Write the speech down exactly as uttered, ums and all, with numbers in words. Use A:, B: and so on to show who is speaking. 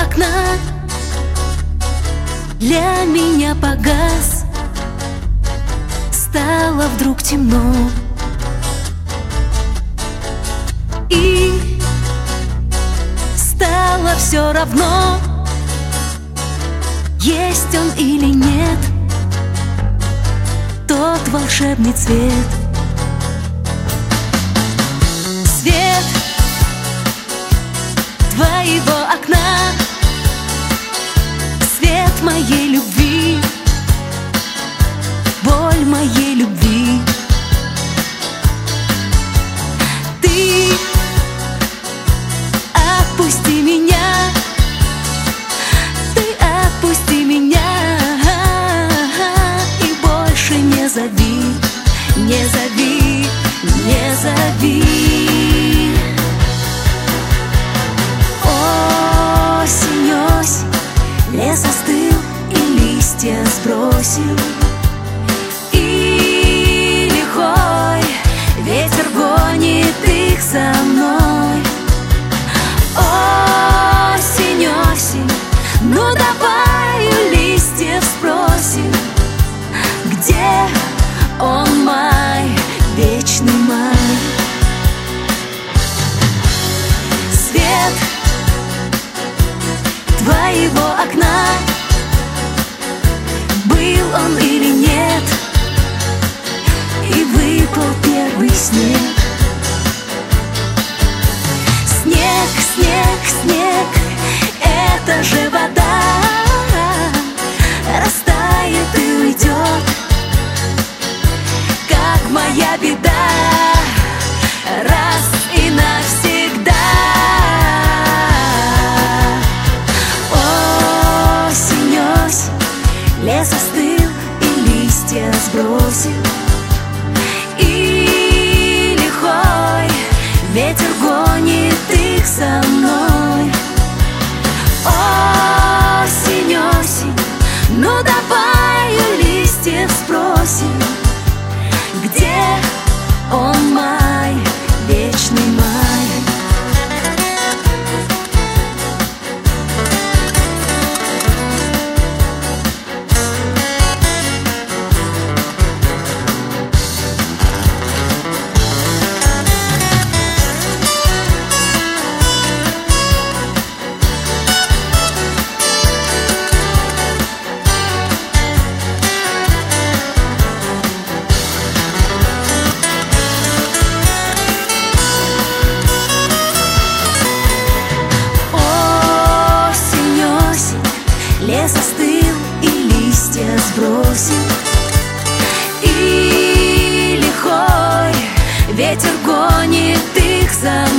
A: окна для меня погас. Стало вдруг темно, и стало все равно, есть он или нет, тот волшебный цвет. Свет твоего окна, свет моей любви, боль моей любви. Ты отпусти меня, ты отпусти меня, и больше не зови, не зови, не зови. Осень, осень, лес остыл и листья сбросил, и лихой ветер гонит их за мной. Осень, осень, ну давай у листьев спросим, где он, май, вечный май. Свет твоего окна, был он или нет, и выпал первый снег. Снег, снег, снег, это же вода, растает и уйдет, как моя беда, раз и навсегда. Осень, осень, лес остыл и листья сбросил, и лихой ветер гонит их за мной. Осень, осень, ну давай у листьев спросим, где он, май, вечный май. Лес остыл и листья сбросил, и лихой ветер гонит их за